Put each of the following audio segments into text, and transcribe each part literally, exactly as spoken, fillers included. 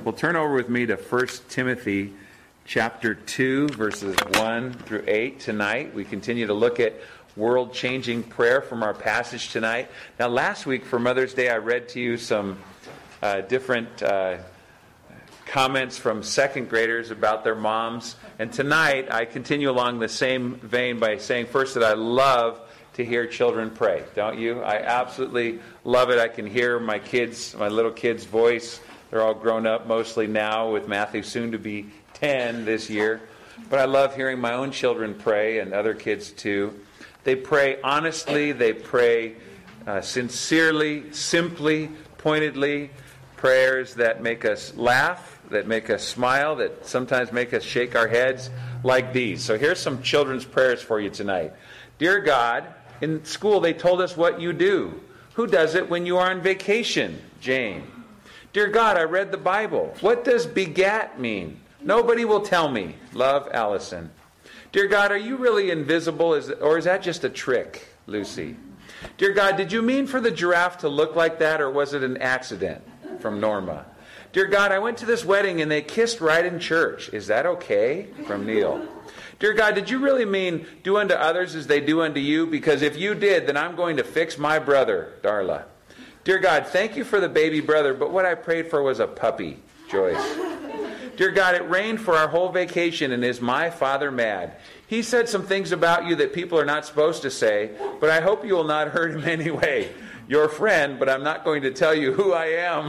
simple. Turn over with me to First Timothy chapter two, verses one through eight tonight. We continue to look at world-changing prayer from our passage tonight. Now, last week for Mother's Day, I read to you some uh, different uh, comments from second graders about their moms. And tonight, I continue along the same vein by saying first that I love to hear children pray, don't you? I absolutely love it. I can hear my kids, my little kids' voice. They're all grown up mostly now, with Matthew soon to be ten this year. But I love hearing my own children pray, and other kids too. They pray honestly, they pray uh, sincerely, simply, pointedly, prayers that make us laugh, that make us smile, that sometimes make us shake our heads, like these. So here's some children's prayers for you tonight. Dear God, in school they told us what you do. Who does it when you are on vacation? Jane. Dear God, I read the Bible. What does begat mean? Nobody will tell me. Love, Allison. Dear God, are you really invisible, is, or is that just a trick? Lucy. Dear God, did you mean for the giraffe to look like that, or was it an accident? From Norma. Dear God, I went to this wedding and they kissed right in church. Is that okay? From Neil. Dear God, did you really mean do unto others as they do unto you? Because if you did, then I'm going to fix my brother. Darla. Dear God, thank you for the baby brother, but what I prayed for was a puppy. Joyce. Dear God, it rained for our whole vacation, and is my father mad? He said some things about you that people are not supposed to say, but I hope you will not hurt him anyway. Your friend, but I'm not going to tell you who I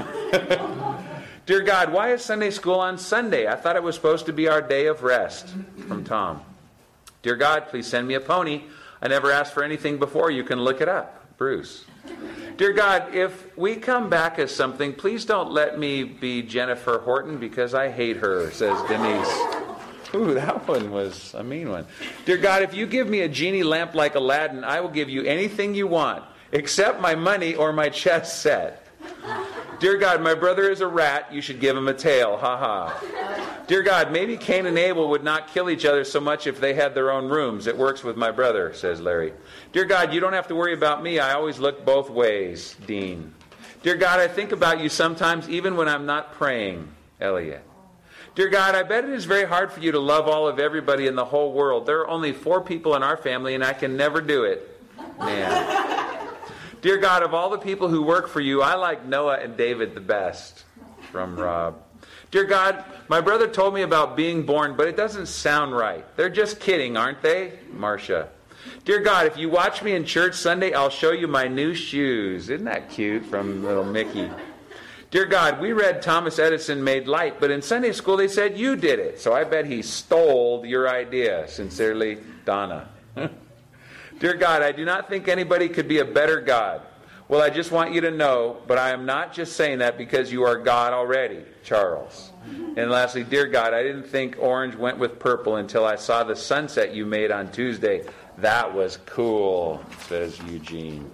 am. Dear God, why is Sunday school on Sunday? I thought it was supposed to be our day of rest. From Tom. Dear God, please send me a pony. I never asked for anything before. You can look it up. Bruce. Dear God, if we come back as something, please don't let me be Jennifer Horton because I hate her, says Denise. Ooh, that one was a mean one. Dear God, if you give me a genie lamp like Aladdin, I will give you anything you want, except my money or my chess set. Dear God, my brother is a rat. You should give him a tail. Ha ha. Dear God, maybe Cain and Abel would not kill each other so much if they had their own rooms. It works with my brother, says Larry. Dear God, you don't have to worry about me. I always look both ways. Dean. Dear God, I think about you sometimes even when I'm not praying. Elliot. Dear God, I bet it is very hard for you to love all of everybody in the whole world. There are only four people in our family and I can never do it. Man. Dear God, of all the people who work for you, I like Noah and David the best. From Rob. Dear God, my brother told me about being born, but it doesn't sound right. They're just kidding, aren't they? Marcia. Dear God, if you watch me in church Sunday, I'll show you my new shoes. Isn't that cute? From little Mickey. Dear God, we read Thomas Edison made light, but in Sunday school they said you did it. So I bet he stole your idea. Sincerely, Donna. Dear God, I do not think anybody could be a better God. Well, I just want you to know, but I am not just saying that because you are God already. Charles. And lastly, dear God, I didn't think orange went with purple until I saw the sunset you made on Tuesday. That was cool, says Eugene.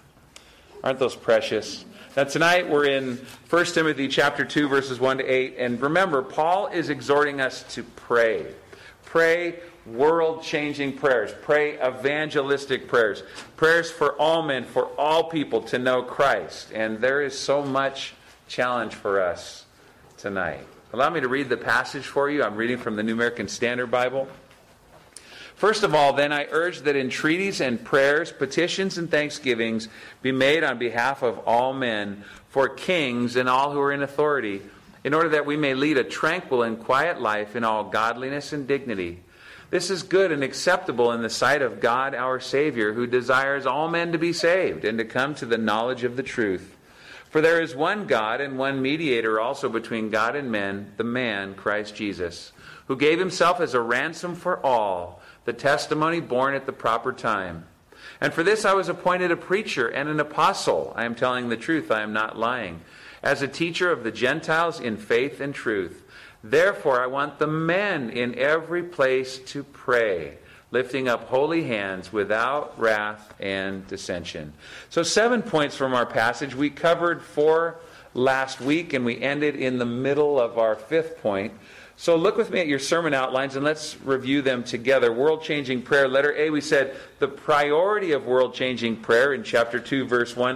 Aren't those precious? Now tonight we're in First Timothy chapter two, verses one to eight. And remember, Paul is exhorting us to pray. Pray world-changing prayers. Pray evangelistic prayers. Prayers for all men, for all people to know Christ. And there is so much challenge for us tonight. Allow me to read the passage for you. I'm reading from the New American Standard Bible. First of all, then, I urge that entreaties and prayers, petitions and thanksgivings be made on behalf of all men, for kings and all who are in authority, in order that we may lead a tranquil and quiet life in all godliness and dignity. This is good and acceptable in the sight of God our Savior, who desires all men to be saved and to come to the knowledge of the truth. For there is one God and one mediator also between God and men, the man, Christ Jesus, who gave himself as a ransom for all, the testimony born at the proper time. And for this I was appointed a preacher and an apostle. I am telling the truth, I am not lying. As a teacher of the Gentiles in faith and truth. Therefore I want the men in every place to pray, lifting up holy hands without wrath and dissension. So seven points from our passage. We covered four last week, and we ended in the middle of our fifth point. So look with me at your sermon outlines, and let's review them together. World-changing prayer. Letter A, we said the priority of world-changing prayer in chapter two, verse one.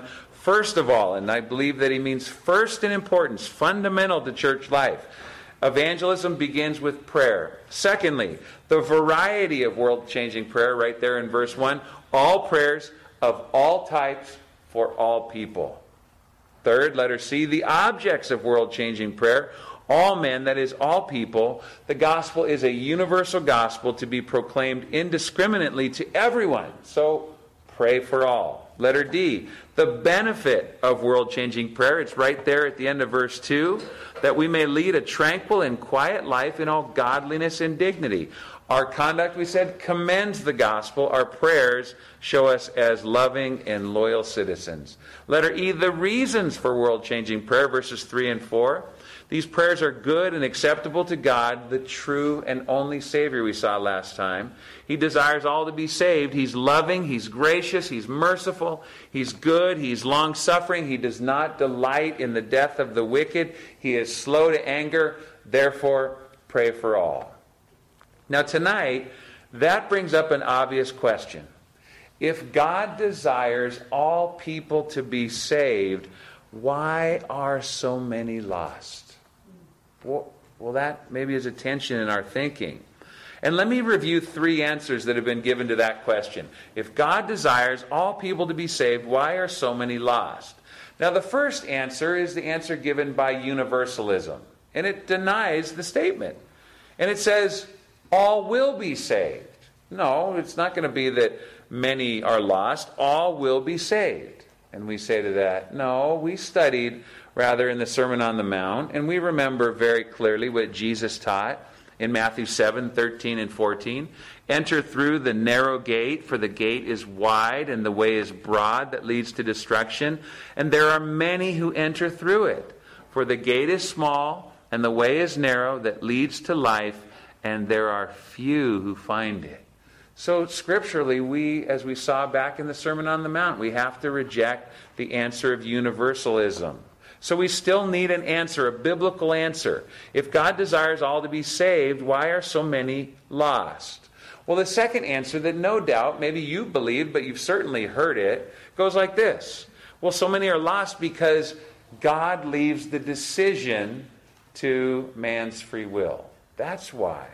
First of all, and I believe that he means first in importance, fundamental to church life, evangelism begins with prayer. Secondly, the variety of world-changing prayer, right there in verse one, all prayers of all types for all people. Third, letter C, the objects of world-changing prayer, all men, that is, all people. The gospel is a universal gospel to be proclaimed indiscriminately to everyone. So, pray for all. Letter D, the benefit of world-changing prayer. It's right there at the end of verse two, that we may lead a tranquil and quiet life in all godliness and dignity. Our conduct, we said, commends the gospel. Our prayers show us as loving and loyal citizens. Letter E, the reasons for world-changing prayer, verses three and four. These prayers are good and acceptable to God, the true and only Savior we saw last time. He desires all to be saved. He's loving, He's gracious, He's merciful, He's good, He's long-suffering. He does not delight in the death of the wicked. He is slow to anger. Therefore, pray for all. Now tonight, that brings up an obvious question. If God desires all people to be saved, why are so many lost? Well, well, that maybe is a tension in our thinking. And let me review three answers that have been given to that question. If God desires all people to be saved, why are so many lost? Now, the first answer is the answer given by universalism. And it denies the statement. And it says, all will be saved. No, it's not going to be that many are lost. All will be saved. And we say to that, no, we studied rather in the Sermon on the Mount, and we remember very clearly what Jesus taught in Matthew seven, thirteen and fourteen. Enter through the narrow gate, for the gate is wide and the way is broad that leads to destruction, and there are many who enter through it. For the gate is small and the way is narrow that leads to life, and there are few who find it. So scripturally, we, as we saw back in the Sermon on the Mount, we have to reject the answer of universalism. So we still need an answer, a biblical answer. If God desires all to be saved, why are so many lost? Well, the second answer that no doubt, maybe you believe, but you've certainly heard it, goes like this. Well, so many are lost because God leaves the decision to man's free will. That's why.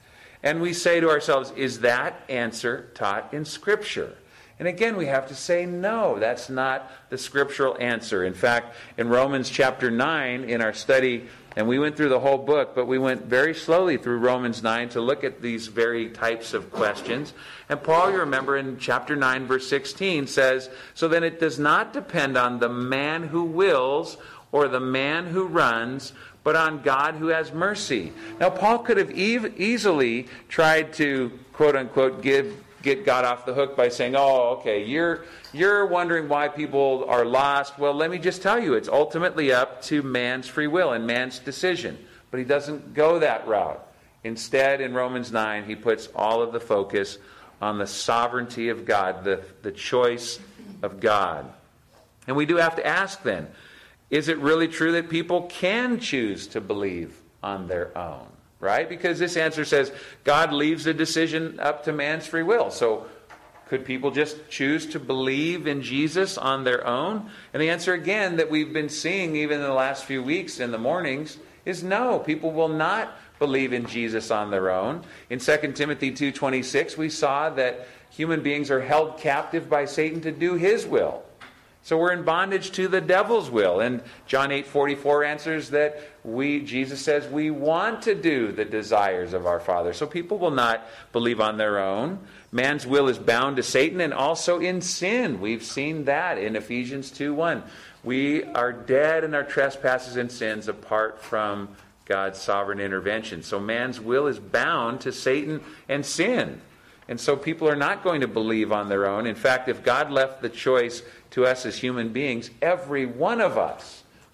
And we say to ourselves, is that answer taught in Scripture? And again, we have to say no, that's not the scriptural answer. In fact, in Romans chapter nine, in our study, and we went through the whole book, but we went very slowly through Romans nine to look at these very types of questions. And Paul, you remember in chapter nine, verse sixteen, says, so then it does not depend on the man who wills or the man who runs, but on God who has mercy. Now, Paul could have e- easily tried to, quote unquote, give get God off the hook by saying, oh, okay, you're you're wondering why people are lost. Well, let me just tell you, it's ultimately up to man's free will and man's decision. But he doesn't go that route. Instead, in Romans nine, he puts all of the focus on the sovereignty of God, the, the choice of God. And we do have to ask then, is it really true that people can choose to believe on their own? Right? Because this answer says God leaves the decision up to man's free will. So could people just choose to believe in Jesus on their own? And the answer again that we've been seeing even in the last few weeks in the mornings is no. People will not believe in Jesus on their own. In Second Timothy two twenty-six, we saw that human beings are held captive by Satan to do his will. So we're in bondage to the devil's will. And John eight forty-four answers that we, Jesus says, we want to do the desires of our Father. So people will not believe on their own. Man's will is bound to Satan and also in sin. We've seen that in Ephesians two one. We are dead in our trespasses and sins apart from God's sovereign intervention. So man's will is bound to Satan and sin. And so people are not going to believe on their own. In fact, if God left the choice to us as human beings, every one of us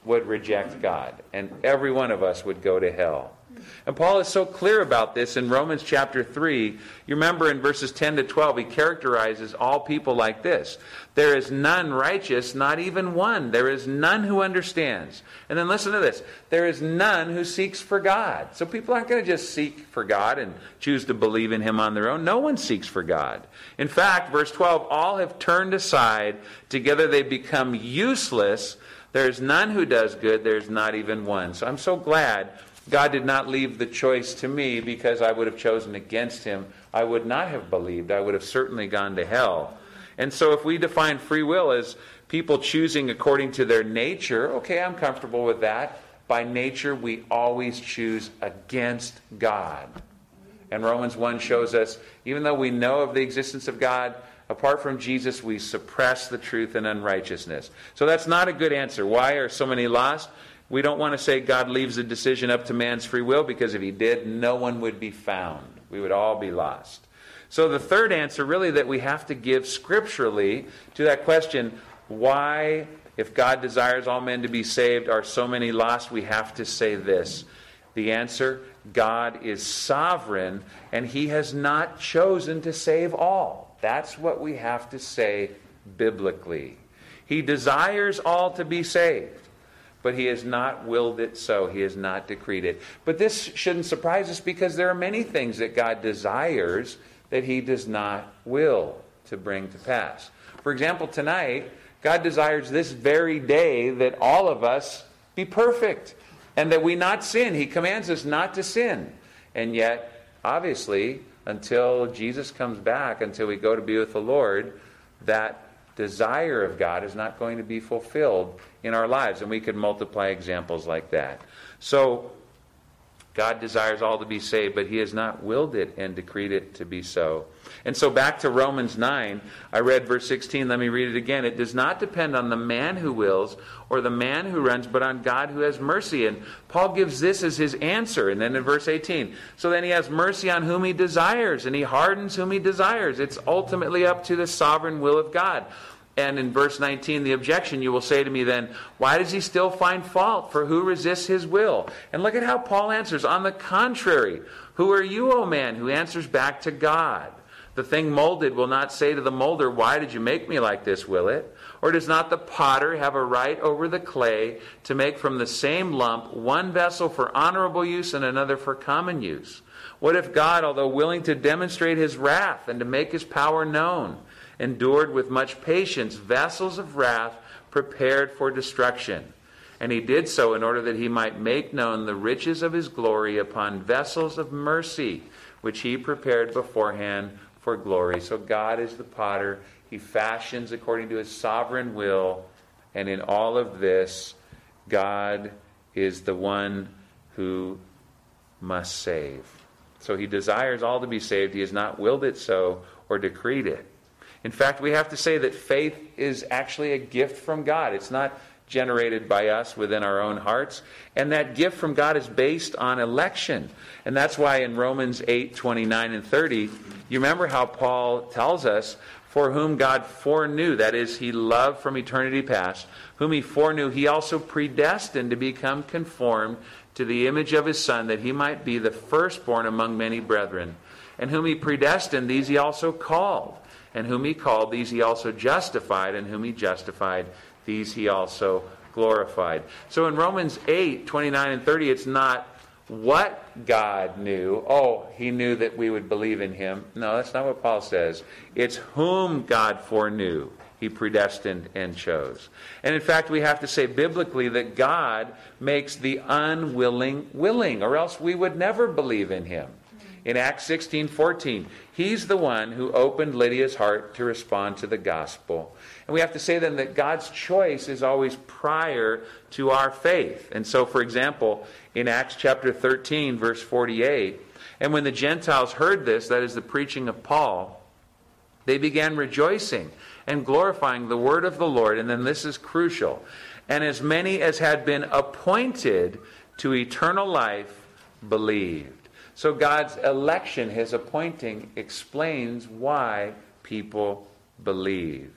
would reject God, and every one of us would go to hell. And Paul is so clear about this in Romans chapter three. You remember in verses ten to twelve, he characterizes all people like this. There is none righteous, not even one. There is none who understands. And then listen to this. There is none who seeks for God. So people aren't going to just seek for God and choose to believe in him on their own. No one seeks for God. In fact, verse twelve, all have turned aside. Together they become useless. There is none who does good. There is not even one. So I'm so glad God did not leave the choice to me, because I would have chosen against him. I would not have believed. I would have certainly gone to hell. And so if we define free will as people choosing according to their nature, okay, I'm comfortable with that. By nature, we always choose against God. And Romans one shows us, even though we know of the existence of God, apart from Jesus, we suppress the truth in unrighteousness. So that's not a good answer. Why are so many lost? We don't want to say God leaves the decision up to man's free will, because if he did, no one would be found. We would all be lost. So the third answer really that we have to give scripturally to that question, why, if God desires all men to be saved, are so many lost? We have to say this. The answer, God is sovereign, and he has not chosen to save all. That's what we have to say biblically. He desires all to be saved, but he has not willed it so. He has not decreed it. But this shouldn't surprise us, because there are many things that God desires that he does not will to bring to pass. For example, tonight, God desires this very day that all of us be perfect and that we not sin. He commands us not to sin. And yet, obviously, until Jesus comes back, until we go to be with the Lord, that desire of God is not going to be fulfilled in our lives. And we could multiply examples like that. So, God desires all to be saved, but he has not willed it and decreed it to be so. And so back to Romans nine, I read verse sixteen. Let me read it again. It does not depend on the man who wills or the man who runs, but on God who has mercy. And Paul gives this as his answer. And then in verse eighteen, so then he has mercy on whom he desires, and he hardens whom he desires. It's ultimately up to the sovereign will of God. And in verse nineteen, the objection, you will say to me then, why does he still find fault? For who resists his will? And look at how Paul answers. On the contrary, who are you, O man, who answers back to God? The thing molded will not say to the molder, why did you make me like this, will it? Or does not the potter have a right over the clay to make from the same lump one vessel for honorable use and another for common use? What if God, although willing to demonstrate his wrath and to make his power known, endured with much patience vessels of wrath prepared for destruction? And he did so in order that he might make known the riches of his glory upon vessels of mercy, which he prepared beforehand for glory. So God is the potter. He fashions according to his sovereign will. And in all of this, God is the one who must save. So he desires all to be saved. He has not willed it so or decreed it. In fact, we have to say that faith is actually a gift from God. It's not generated by us within our own hearts. And that gift from God is based on election. And that's why in Romans eight, twenty-nine and thirty, you remember how Paul tells us, for whom God foreknew, that is, he loved from eternity past, whom he foreknew, he also predestined to become conformed to the image of his Son, that he might be the firstborn among many brethren. And whom he predestined, these he also called. And whom he called, these he also justified. And whom he justified, these he also glorified. So in Romans eight, twenty-nine and thirty, it's not what God knew. Oh, he knew that we would believe in him. No, that's not what Paul says. It's whom God foreknew, he predestined and chose. And in fact, we have to say biblically that God makes the unwilling willing, or else we would never believe in him. In Acts sixteen fourteen, he's the one who opened Lydia's heart to respond to the gospel. And we have to say then that God's choice is always prior to our faith. And so, for example, in Acts chapter thirteen, verse forty-eight, and when the Gentiles heard this, that is the preaching of Paul, they began rejoicing and glorifying the word of the Lord. And then this is crucial. And as many as had been appointed to eternal life believed. So God's election, his appointing, explains why people believe.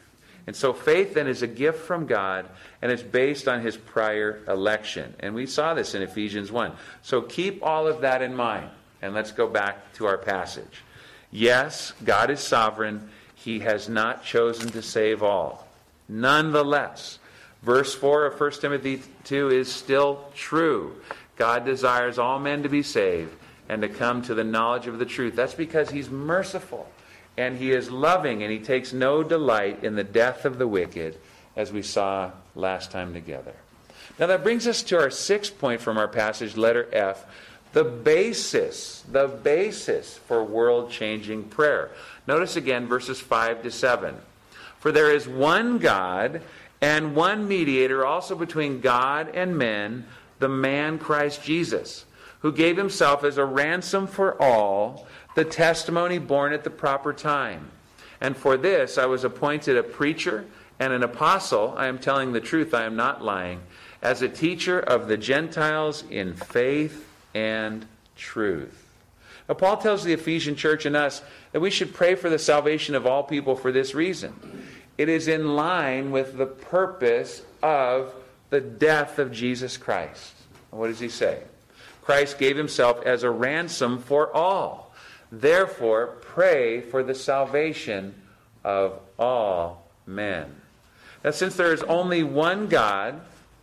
And so faith then is a gift from God, and it's based on his prior election. And we saw this in Ephesians one. So keep all of that in mind, and let's go back to our passage. Yes, God is sovereign. He has not chosen to save all. Nonetheless, verse four of First Timothy two is still true. God desires all men to be saved and to come to the knowledge of the truth. That's because he's merciful and he is loving, and he takes no delight in the death of the wicked, as we saw last time together. Now that brings us to our sixth point from our passage, letter F, the basis, the basis for world-changing prayer. Notice again verses five to seven. For there is one God and one mediator also between God and men, the man Christ Jesus, who gave himself as a ransom for all, the testimony born at the proper time. And for this I was appointed a preacher and an apostle. I am telling the truth, I am not lying, as a teacher of the Gentiles in faith and truth. Now, Paul tells the Ephesian church and us that we should pray for the salvation of all people for this reason. It is in line with the purpose of the death of Jesus Christ. What does he say? Christ gave himself as a ransom for all. Therefore, pray for the salvation of all men. Now, since there is only one God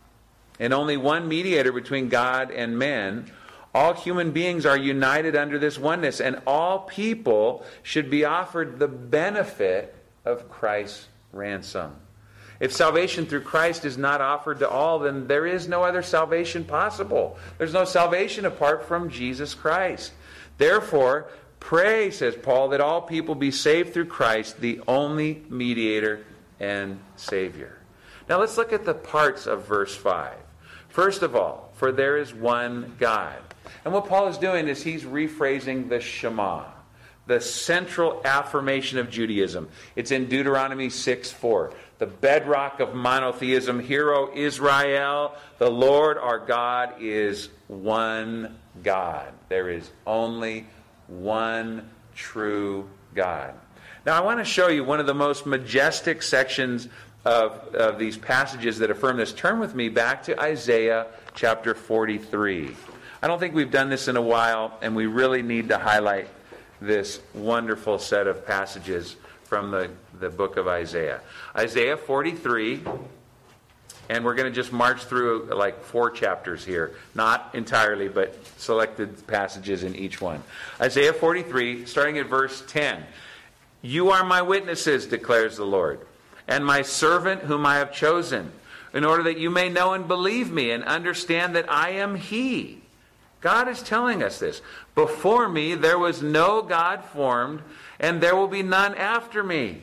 and only one mediator between God and men, all human beings are united under this oneness, and all people should be offered the benefit of Christ's ransom. If salvation through Christ is not offered to all, then there is no other salvation possible. There's no salvation apart from Jesus Christ. Therefore, pray, says Paul, that all people be saved through Christ, the only mediator and Savior. Now let's look at the parts of verse five. First of all, for there is one God. And what Paul is doing is he's rephrasing the Shema, the central affirmation of Judaism. It's in Deuteronomy six four. The bedrock of monotheism. Hear, O Israel, the Lord our God is one God. There is only one true God. Now I want to show you one of the most majestic sections of, of these passages that affirm this. Turn with me back to Isaiah chapter forty-three. I don't think we've done this in a while, and we really need to highlight this wonderful set of passages from the, the book of Isaiah. Isaiah forty-three, and we're going to just march through like four chapters here. Not entirely, but selected passages in each one. Isaiah forty-three, starting at verse ten. You are my witnesses, declares the Lord, and my servant whom I have chosen, in order that you may know and believe me and understand that I am He. God is telling us this. Before me there was no God formed, and there will be none after me.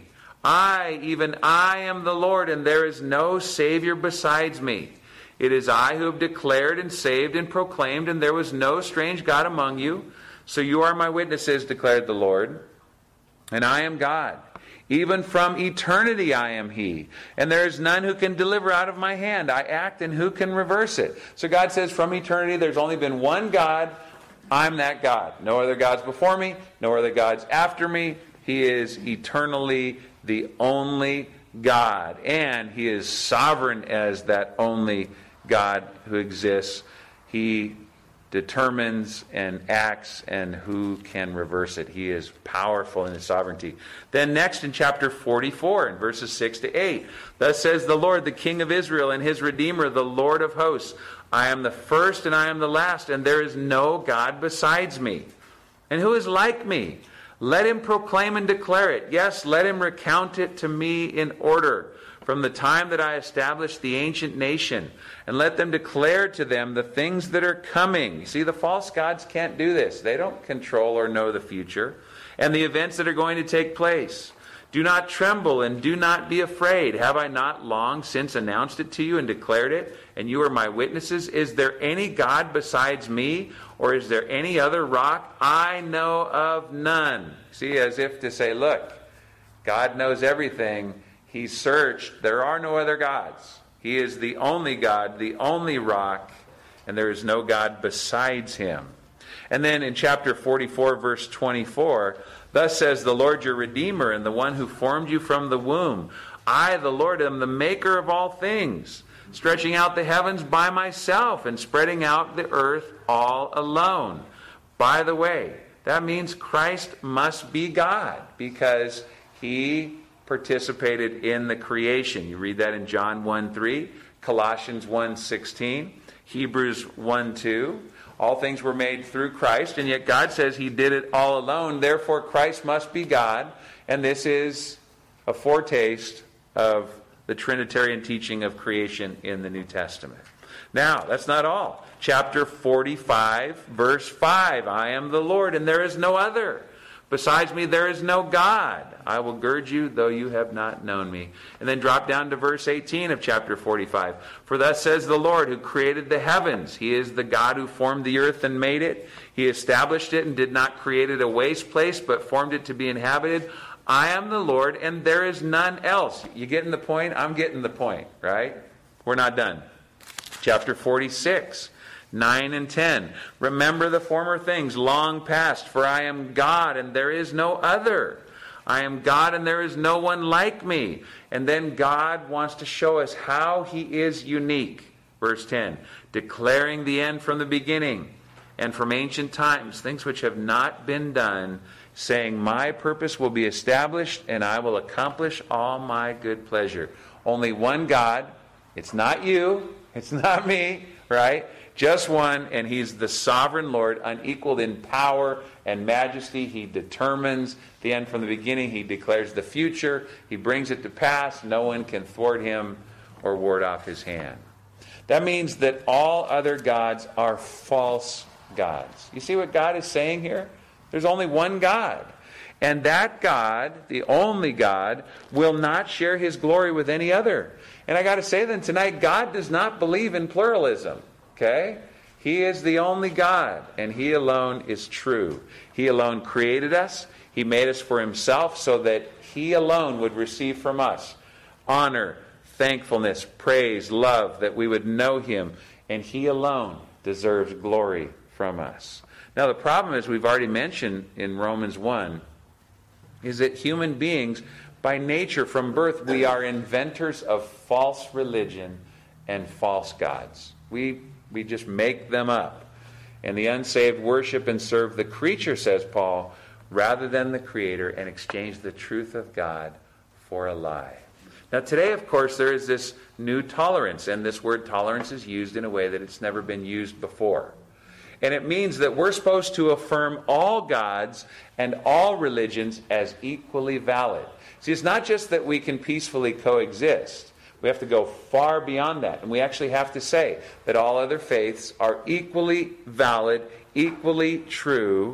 I, even I, am the Lord, and there is no Savior besides me. It is I who have declared and saved and proclaimed, and there was no strange God among you. So you are my witnesses, declared the Lord, and I am God. Even from eternity I am He, and there is none who can deliver out of my hand. I act, and who can reverse it? So God says from eternity there's only been one God. I'm that God. No other gods before me, no other gods after me. He is eternally the only God, and He is sovereign as that only God who exists. He determines and acts, and who can reverse it? He is powerful in His sovereignty. Then next in chapter forty-four, in verses six to eight, thus says the Lord, the King of Israel, and His Redeemer, the Lord of hosts, I am the first and I am the last, and there is no God besides me. And who is like me? Let him proclaim and declare it. Yes, let him recount it to me in order. From the time that I established the ancient nation, and let them declare to them the things that are coming. You see, the false gods can't do this. They don't control or know the future, and the events that are going to take place. Do not tremble and do not be afraid. Have I not long since announced it to you and declared it, and you are my witnesses? Is there any God besides me, or is there any other rock? I know of none. See, as if to say, look, God knows everything. He searched. There are no other gods. He is the only God, the only rock, and there is no God besides Him. And then in chapter forty-four, verse twenty-four, thus says the Lord your Redeemer, and the one who formed you from the womb. I, the Lord, am the maker of all things, stretching out the heavens by myself and spreading out the earth all alone. By the way, that means Christ must be God because he participated in the creation. You read that in John one three, Colossians one sixteen, Hebrews one two. All things were made through Christ, and yet God says he did it all alone. Therefore, Christ must be God, and this is a foretaste of the Trinitarian teaching of creation in the New Testament. Now, that's not all. Chapter forty-five, verse five, I am the Lord, and there is no other. Besides me, there is no God. I will gird you, though you have not known me. And then drop down to verse eighteen of chapter forty-five. For thus says the Lord, who created the heavens. He is the God who formed the earth and made it. He established it and did not create it a waste place, but formed it to be inhabited. I am the Lord, and there is none else. You getting the point? I'm getting the point, right? We're not done. Chapter forty-six. nine and ten. Remember the former things long past, for I am God and there is no other. I am God and there is no one like me. And then God wants to show us how he is unique. Verse ten. Declaring the end from the beginning and from ancient times, things which have not been done, saying, my purpose will be established and I will accomplish all my good pleasure. Only one God. It's not you. It's not me, right? Just one, and he's the sovereign Lord, unequaled in power and majesty. He determines the end from the beginning. He declares the future. He brings it to pass. No one can thwart him or ward off his hand. That means that all other gods are false gods. You see what God is saying here? There's only one God. And that God, the only God, will not share his glory with any other. And I got to say then tonight, God does not believe in pluralism. Okay? He is the only God, and he alone is true. He alone created us. He made us for himself so that he alone would receive from us honor, thankfulness, praise, love, that we would know him, and he alone deserves glory from us. Now the problem, as we've already mentioned in Romans one, is that human beings, by nature, from birth, we are inventors of false religion and false gods. We we just make them up. And the unsaved worship and serve the creature, says Paul, rather than the Creator, and exchange the truth of God for a lie. Now today, of course, there is this new tolerance, and this word tolerance is used in a way that it's never been used before. And it means that we're supposed to affirm all gods and all religions as equally valid. See, it's not just that we can peacefully coexist. We have to go far beyond that. And we actually have to say that all other faiths are equally valid, equally true.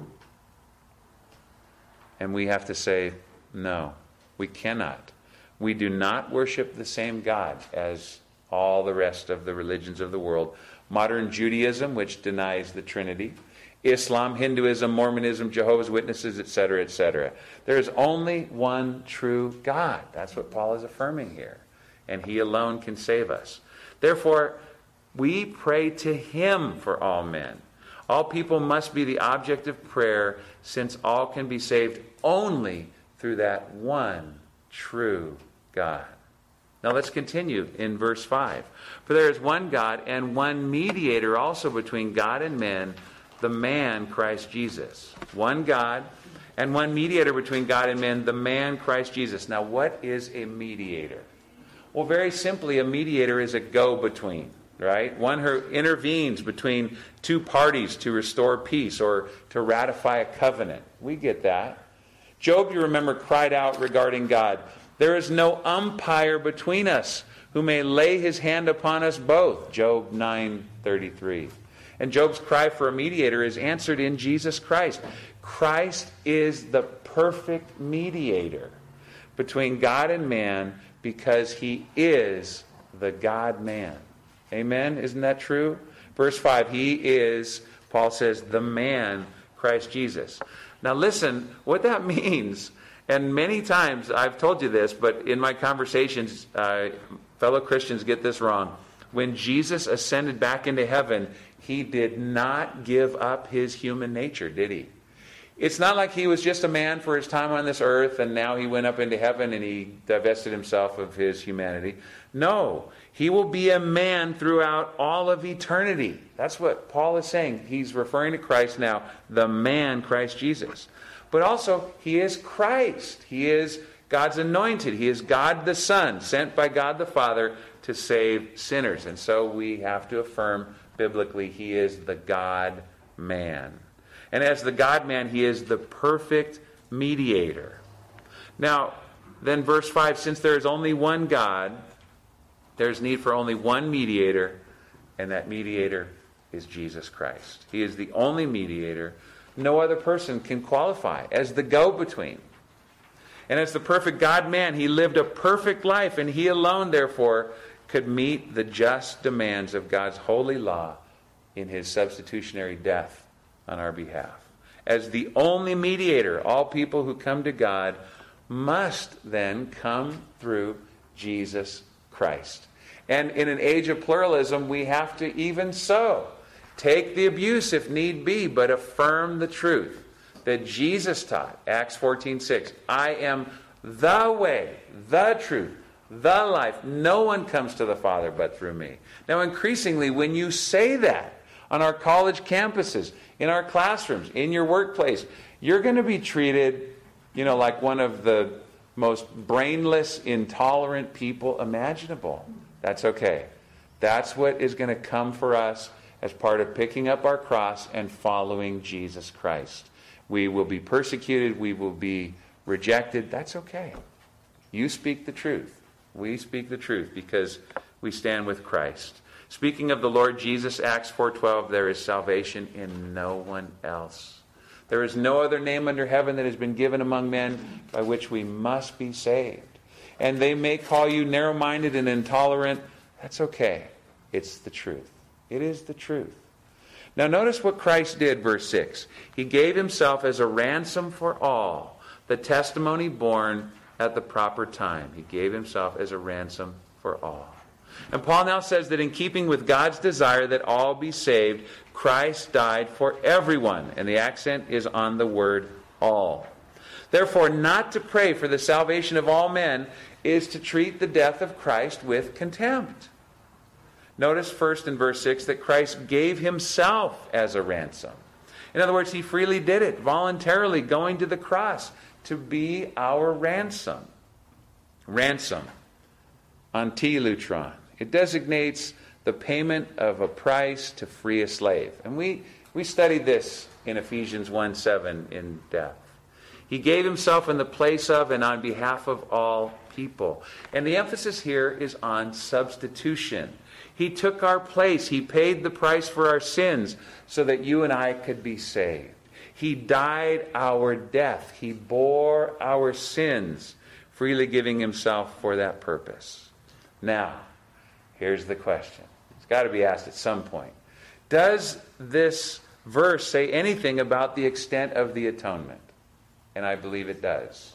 And we have to say, no, we cannot. We do not worship the same God as all the rest of the religions of the world. Modern Judaism, which denies the Trinity, Islam, Hinduism, Mormonism, Jehovah's Witnesses, et cetera, et cetera. There is only one true God. That's what Paul is affirming here. And he alone can save us. Therefore, we pray to him for all men. All people must be the object of prayer, since all can be saved only through that one true God. Now let's continue in verse five. For there is one God and one mediator also between God and men, the man Christ Jesus. One God and one mediator between God and men, the man Christ Jesus. Now what is a mediator? Well, very simply, a mediator is a go-between, right? One who intervenes between two parties to restore peace or to ratify a covenant. We get that. Job, you remember, cried out regarding God, there is no umpire between us who may lay his hand upon us both. Job nine thirty-three. And Job's cry for a mediator is answered in Jesus Christ. Christ is the perfect mediator between God and man, because he is the God-man. Amen? Isn't that true? Verse five, he is, Paul says, the man, Christ Jesus. Now listen, what that means, and many times I've told you this, but in my conversations, uh, fellow Christians get this wrong. When Jesus ascended back into heaven, he did not give up his human nature, did he? It's not like he was just a man for his time on this earth and now he went up into heaven and he divested himself of his humanity. No, he will be a man throughout all of eternity. That's what Paul is saying. He's referring to Christ now, the man Christ Jesus. But also, he is Christ. He is God's anointed. He is God the Son, sent by God the Father to save sinners. And so we have to affirm biblically, he is the God-man. And as the God-man, he is the perfect mediator. Now, then verse five, since there is only one God, there's need for only one mediator, and that mediator is Jesus Christ. He is the only mediator. No other person can qualify as the go-between. And as the perfect God-man, he lived a perfect life, and he alone, therefore, could meet the just demands of God's holy law in his substitutionary death on our behalf. As the only mediator, all people who come to God must then come through Jesus Christ. And in an age of pluralism, we have to even so take the abuse if need be, but affirm the truth that Jesus taught. Acts fourteen six, I am the way, the truth, the life. No one comes to the Father but through me. Now, increasingly, when you say that on our college campuses, in our classrooms, in your workplace, you're going to be treated, you know, like one of the most brainless, intolerant people imaginable. That's okay. That's what is going to come for us as part of picking up our cross and following Jesus Christ. We will be persecuted. We will be rejected. That's okay. You speak the truth. We speak the truth because we stand with Christ. Speaking of the Lord Jesus, Acts four twelve, there is salvation in no one else. There is no other name under heaven that has been given among men by which we must be saved. And they may call you narrow-minded and intolerant. That's okay. It's the truth. It is the truth. Now notice what Christ did, verse six. He gave himself as a ransom for all, the testimony borne at the proper time. He gave himself as a ransom for all. And Paul now says that in keeping with God's desire that all be saved, Christ died for everyone. And the accent is on the word all. Therefore, not to pray for the salvation of all men is to treat the death of Christ with contempt. Notice first in verse six that Christ gave himself as a ransom. In other words, he freely did it, voluntarily going to the cross to be our ransom. Ransom. Antilutron. It designates the payment of a price to free a slave. And we, we studied this in Ephesians one seven in depth. He gave himself in the place of and on behalf of all people. And the emphasis here is on substitution. He took our place. He paid the price for our sins so that you and I could be saved. He died our death. He bore our sins, freely giving himself for that purpose. Now, here's the question. It's got to be asked at some point. Does this verse say anything about the extent of the atonement? And I believe it does.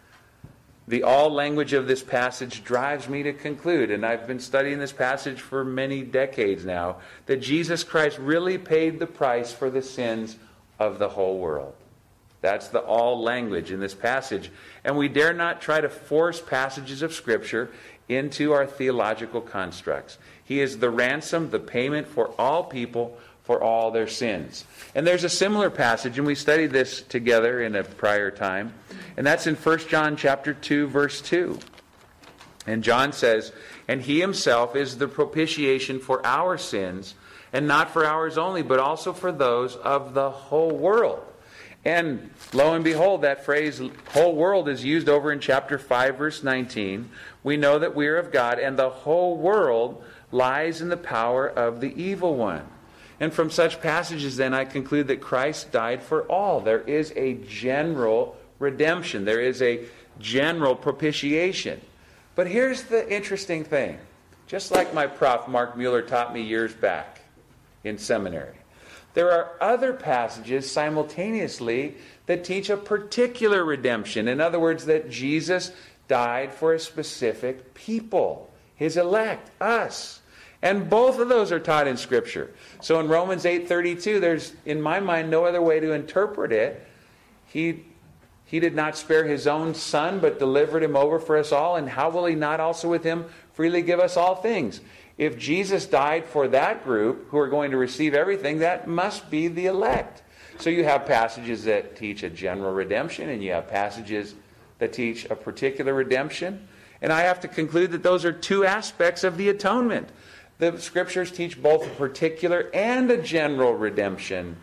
The all language of this passage drives me to conclude, and I've been studying this passage for many decades now, that Jesus Christ really paid the price for the sins of the whole world. That's the all language in this passage. And we dare not try to force passages of Scripture into our theological constructs. He is the ransom, the payment for all people for all their sins. And there's a similar passage, and we studied this together in a prior time, and that's in First John chapter two, verse two. And John says, and he himself is the propitiation for our sins, and not for ours only, but also for those of the whole world. And lo and behold, that phrase, whole world, is used over in chapter five, verse nineteen. We know that we are of God, and the whole world lies in the power of the evil one. And from such passages, then, I conclude that Christ died for all. There is a general redemption. There is a general propitiation. But here's the interesting thing. Just like my prof, Mark Mueller, taught me years back in seminary, there are other passages simultaneously that teach a particular redemption. In other words, that Jesus died for a specific people, his elect, us. And both of those are taught in Scripture. So in Romans eight thirty-two, there's, in my mind, no other way to interpret it. He, he did not spare his own Son, but delivered him over for us all. And how will he not also with him freely give us all things? If Jesus died for that group who are going to receive everything, that must be the elect. So you have passages that teach a general redemption, and you have passages that teach a particular redemption. And I have to conclude that those are two aspects of the atonement. The Scriptures teach both a particular and a general redemption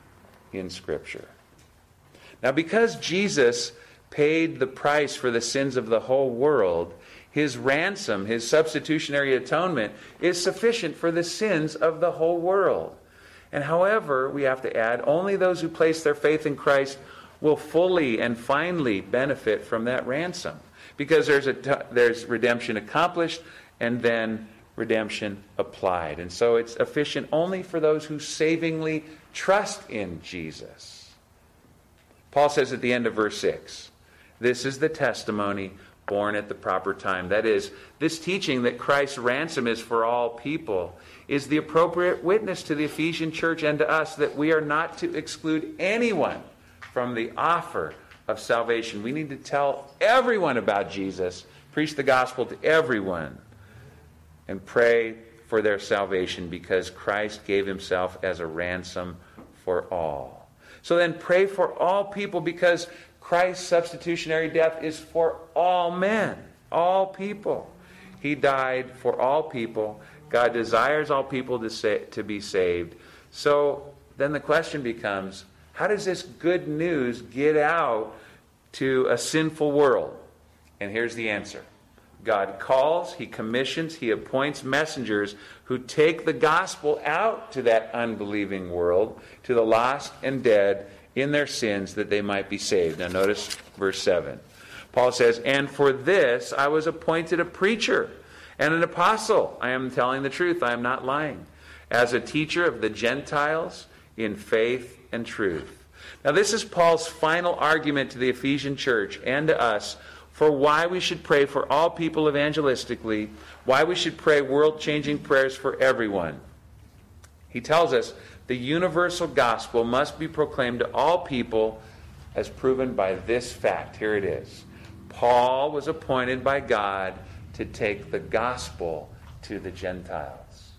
in Scripture. Now, because Jesus paid the price for the sins of the whole world, his ransom, his substitutionary atonement, is sufficient for the sins of the whole world. And however, we have to add, only those who place their faith in Christ will fully and finally benefit from that ransom. Because there's a, there's redemption accomplished and then redemption applied. And so it's efficient only for those who savingly trust in Jesus. Paul says at the end of verse six, this is the testimony born at the proper time. That is, this teaching that Christ's ransom is for all people is the appropriate witness to the Ephesian church and to us that we are not to exclude anyone from the offer of salvation. We need to tell everyone about Jesus, preach the gospel to everyone, and pray for their salvation because Christ gave himself as a ransom for all. So then pray for all people because Christ's substitutionary death is for all men, all people. He died for all people. God desires all people to, sa- to be saved. So then the question becomes, how does this good news get out to a sinful world? And here's the answer. God calls, he commissions, he appoints messengers who take the gospel out to that unbelieving world, to the lost and dead in their sins, that they might be saved. Now notice verse seven. Paul says, and for this I was appointed a preacher and an apostle. I am telling the truth, I am not lying. As a teacher of the Gentiles in faith and truth. Now this is Paul's final argument to the Ephesian church and to us for why we should pray for all people evangelistically, why we should pray world-changing prayers for everyone. He tells us the universal gospel must be proclaimed to all people as proven by this fact. Here it is. Paul was appointed by God to take the gospel to the Gentiles.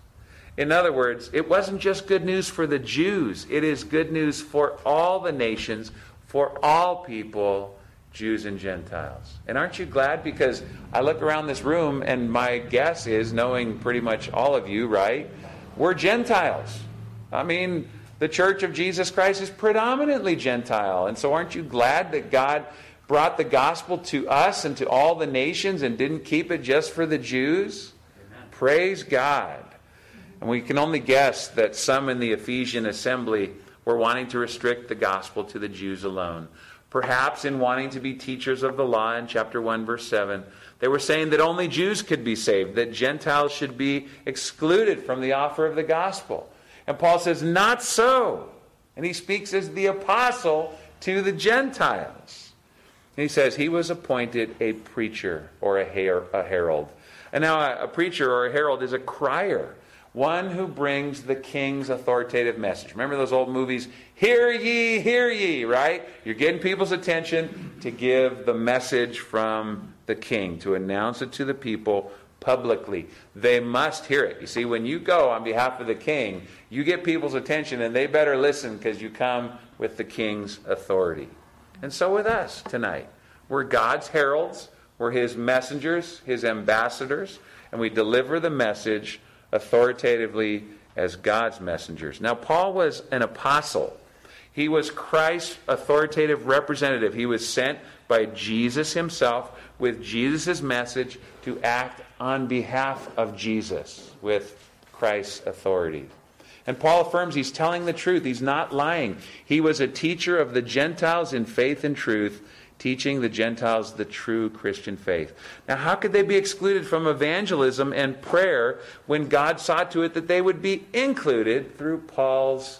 In other words, it wasn't just good news for the Jews. It is good news for all the nations, for all people, Jews and Gentiles. And aren't you glad? Because I look around this room and my guess is, knowing pretty much all of you, right? We're Gentiles. I mean, the Church of Jesus Christ is predominantly Gentile. And so aren't you glad that God brought the gospel to us and to all the nations and didn't keep it just for the Jews? Amen. Praise God. And we can only guess that some in the Ephesian assembly were wanting to restrict the gospel to the Jews alone. Perhaps in wanting to be teachers of the law in chapter one, verse seven, they were saying that only Jews could be saved, that Gentiles should be excluded from the offer of the gospel. And Paul says, not so. And he speaks as the apostle to the Gentiles. And he says he was appointed a preacher or a, her- a herald. And now a, a preacher or a herald is a crier, one who brings the king's authoritative message. Remember those old movies, hear ye, hear ye, right? You're getting people's attention to give the message from the king, to announce it to the people publicly. They must hear it. You see, when you go on behalf of the king, you get people's attention and they better listen because you come with the king's authority. And so with us tonight. We're God's heralds. We're his messengers, his ambassadors, and we deliver the message authoritatively as God's messengers. Now, Paul was an apostle. He was Christ's authoritative representative. He was sent by Jesus himself with Jesus' message to act on behalf of Jesus with Christ's authority. And Paul affirms he's telling the truth. He's not lying. He was a teacher of the Gentiles in faith and truth, teaching the Gentiles the true Christian faith. Now, how could they be excluded from evangelism and prayer when God saw to it that they would be included through Paul's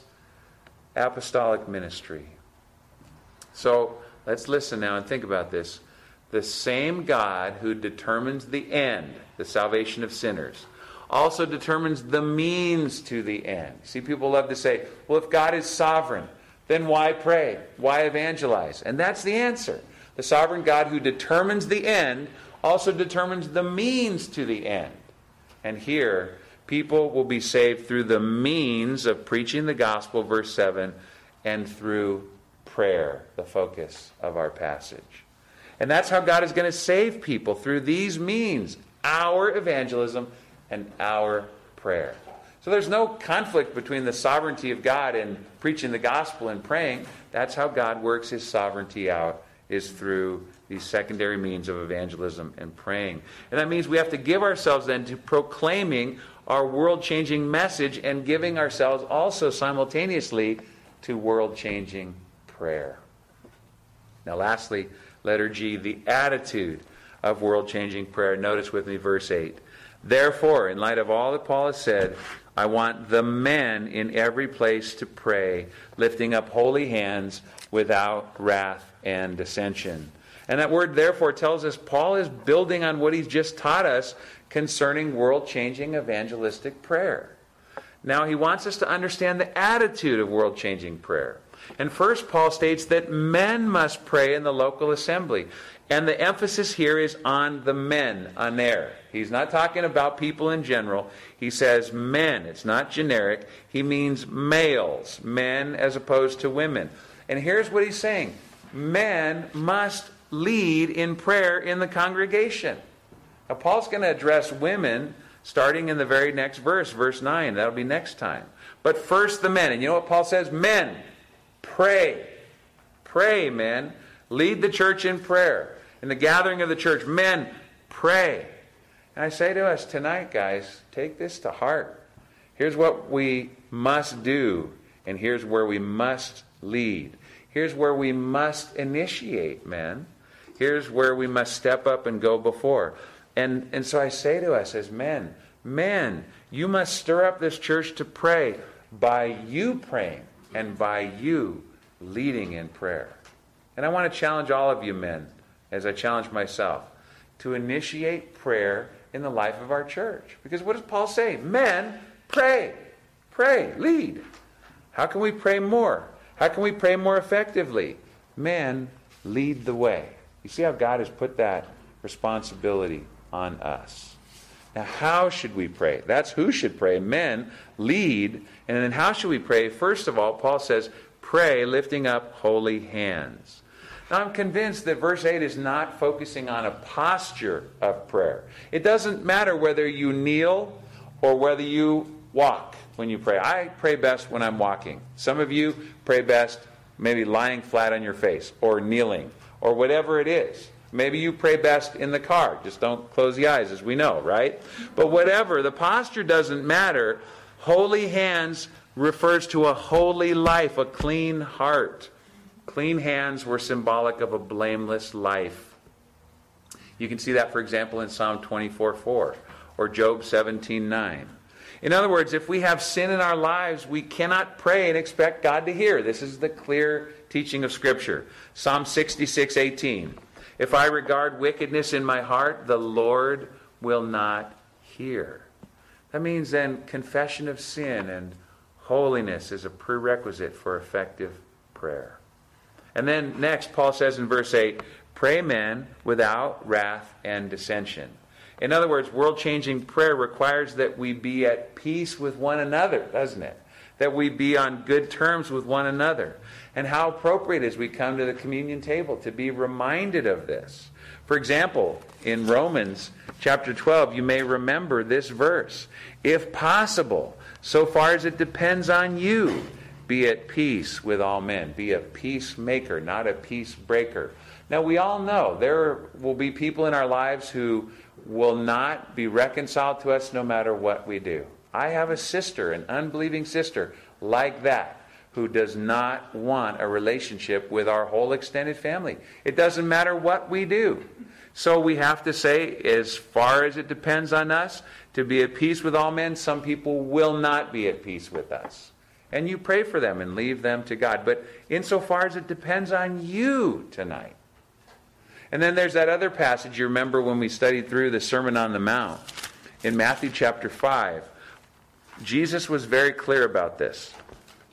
apostolic ministry? So, let's listen now and think about this. The same God who determines the end, the salvation of sinners, also determines the means to the end. See, people love to say, well, if God is sovereign, then why pray? Why evangelize? And that's the answer. The sovereign God who determines the end also determines the means to the end. And here, people will be saved through the means of preaching the gospel, verse seven, and through prayer, the focus of our passage. And that's how God is going to save people, through these means, our evangelism and our prayer. So there's no conflict between the sovereignty of God and preaching the gospel and praying. That's how God works his sovereignty out, is through these secondary means of evangelism and praying. And that means we have to give ourselves then to proclaiming our world-changing message and giving ourselves also simultaneously to world-changing prayer. Now lastly, letter G, the attitude of world-changing prayer. Notice with me verse eight. Therefore, in light of all that Paul has said, I want the men in every place to pray, lifting up holy hands without wrath and dissension. And that word therefore tells us Paul is building on what he's just taught us concerning world-changing evangelistic prayer. Now he wants us to understand the attitude of world-changing prayer. And first Paul states that men must pray in the local assembly. And the emphasis here is on the men, aner. He's not talking about people in general. He says men. It's not generic. He means males, men as opposed to women. And here's what he's saying. Men must lead in prayer in the congregation. Now Paul's going to address women starting in the very next verse, verse nine. That'll be next time. But first the men. And you know what Paul says? Men, pray. Pray, men. Lead the church in prayer. In the gathering of the church, men, pray. And I say to us tonight, guys, take this to heart. Here's what we must do, and here's where we must lead. Here's where we must initiate, men. Here's where we must step up and go before. And, and so I say to us as men, men, you must stir up this church to pray by you praying and by you leading in prayer. And I want to challenge all of you men, as I challenge myself, to initiate prayer in the life of our church. Because what does Paul say? Men, pray. Pray. Lead. How can we pray more? How can we pray more effectively? Men, lead the way. You see how God has put that responsibility on us. Now, how should we pray? That's who should pray. Men, lead. And then how should we pray? First of all, Paul says, pray lifting up holy hands. Now, I'm convinced that verse eight is not focusing on a posture of prayer. It doesn't matter whether you kneel or whether you walk when you pray. I pray best when I'm walking. Some of you pray best maybe lying flat on your face or kneeling or whatever it is. Maybe you pray best in the car. Just don't close the eyes, as we know, right? But whatever, the posture doesn't matter. Holy hands refers to a holy life, a clean heart. Clean hands were symbolic of a blameless life. You can see that, for example, in Psalm twenty-four four or Job seventeen nine. In other words, if we have sin in our lives, we cannot pray and expect God to hear. This is the clear teaching of Scripture. Psalm sixty-six eighteen. If I regard wickedness in my heart, the Lord will not hear. That means then confession of sin and holiness is a prerequisite for effective prayer. And then next, Paul says in verse eight, pray men without wrath and dissension. In other words, world-changing prayer requires that we be at peace with one another, doesn't it? That we be on good terms with one another. And how appropriate as we come to the communion table to be reminded of this. For example, in Romans chapter twelve, you may remember this verse. If possible, so far as it depends on you, be at peace with all men. Be a peacemaker, not a peace breaker. Now, we all know there will be people in our lives who will not be reconciled to us no matter what we do. I have a sister, an unbelieving sister, like that, who does not want a relationship with our whole extended family. It doesn't matter what we do. So we have to say, as far as it depends on us, to be at peace with all men, some people will not be at peace with us. And you pray for them and leave them to God. But insofar as it depends on you tonight. And then there's that other passage you remember when we studied through the Sermon on the Mount. In Matthew chapter five, Jesus was very clear about this.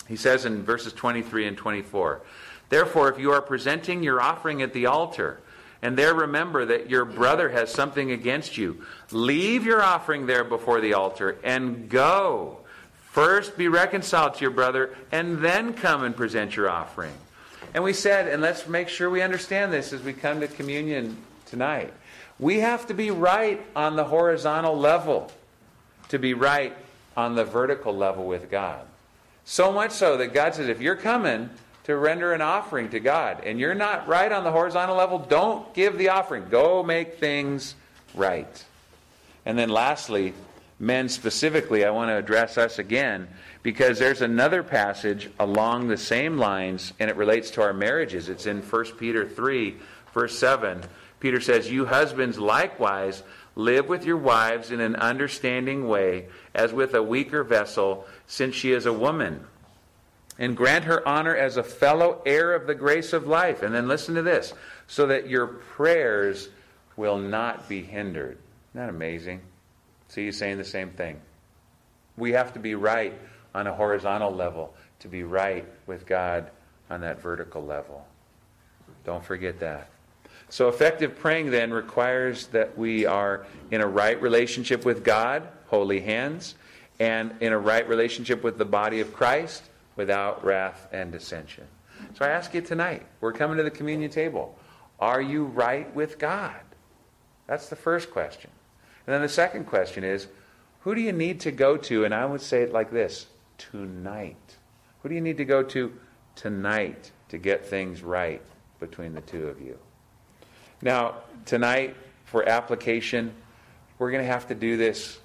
He says in verses twenty-three and twenty-four, "Therefore, if you are presenting your offering at the altar, and there remember that your brother has something against you, leave your offering there before the altar and go. First be reconciled to your brother, and then come and present your offering." And we said, and let's make sure we understand this as we come to communion tonight, we have to be right on the horizontal level to be right on the vertical level with God. So much so that God says, if you're coming to render an offering to God and you're not right on the horizontal level, don't give the offering. Go make things right. And then lastly, men specifically, I want to address us again, because there's another passage along the same lines, and it relates to our marriages. It's in First Peter three, verse seven. Peter says, "You husbands likewise live with your wives in an understanding way, as with a weaker vessel, since she is a woman. And grant her honor as a fellow heir of the grace of life." And then listen to this, "so that your prayers will not be hindered." Isn't that amazing? See, he's saying the same thing. We have to be right on a horizontal level to be right with God on that vertical level. Don't forget that. So effective praying then requires that we are in a right relationship with God, holy hands, and in a right relationship with the body of Christ, without wrath and dissension. So I ask you tonight, we're coming to the communion table. Are you right with God? That's the first question. And then the second question is, who do you need to go to? And I would say it like this, tonight. Who do you need to go to tonight to get things right between the two of you? Now, tonight, for application, we're going to have to do this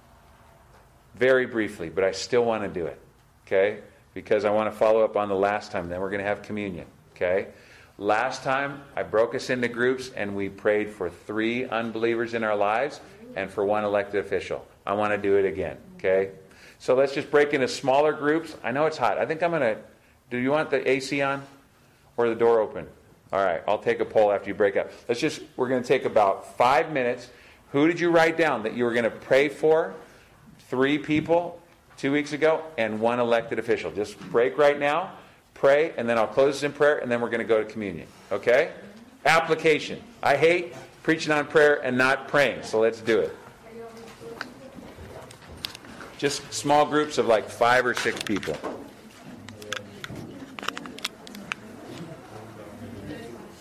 very briefly, but I still want to do it, okay? Because I want to follow up on the last time. Then we're going to have communion, okay? Last time, I broke us into groups, and we prayed for three unbelievers in our lives and for one elected official. I want to do it again, okay? So let's just break into smaller groups. I know it's hot. I think I'm going to... Do you want the A C on or the door open? All right, I'll take a poll after you break up. Let's just... We're going to take about five minutes. Who did you write down that you were going to pray for? Three people two weeks ago and one elected official. Just break right now, pray, and then I'll close this in prayer, and then we're going to go to communion. Okay? Application. I hate preaching on prayer and not praying, so let's do it. Just small groups of like five or six people.